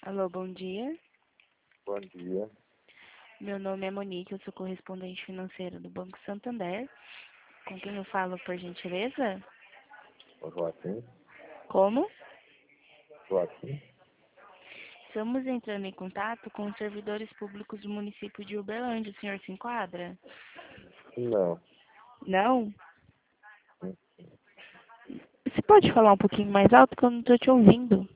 Alô, bom dia. Bom dia. Meu nome é Monique, eu sou correspondente financeira do Banco Santander. Com quem eu falo, por gentileza? O Joaquim. Como? Joaquim? Estamos entrando em contato com os servidores públicos do município de Uberlândia. O senhor se enquadra? Não. Não? Você pode falar um pouquinho mais alto que eu não estou te ouvindo?